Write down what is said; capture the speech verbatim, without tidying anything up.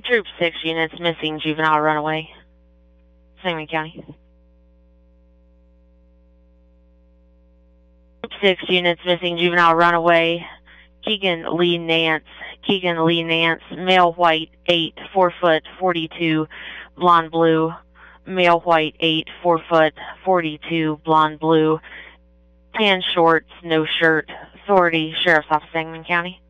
Troop six units missing juvenile runaway. Sangamon County. Troop six units missing juvenile runaway. Keegan Lee Nance. Keegan Lee Nance. Male white, eight, four foot, forty-two, blonde blue. Male white, eight, four foot, forty-two, blonde blue. Tan shorts, no shirt. Authority, Sheriff's Office, Sangamon County.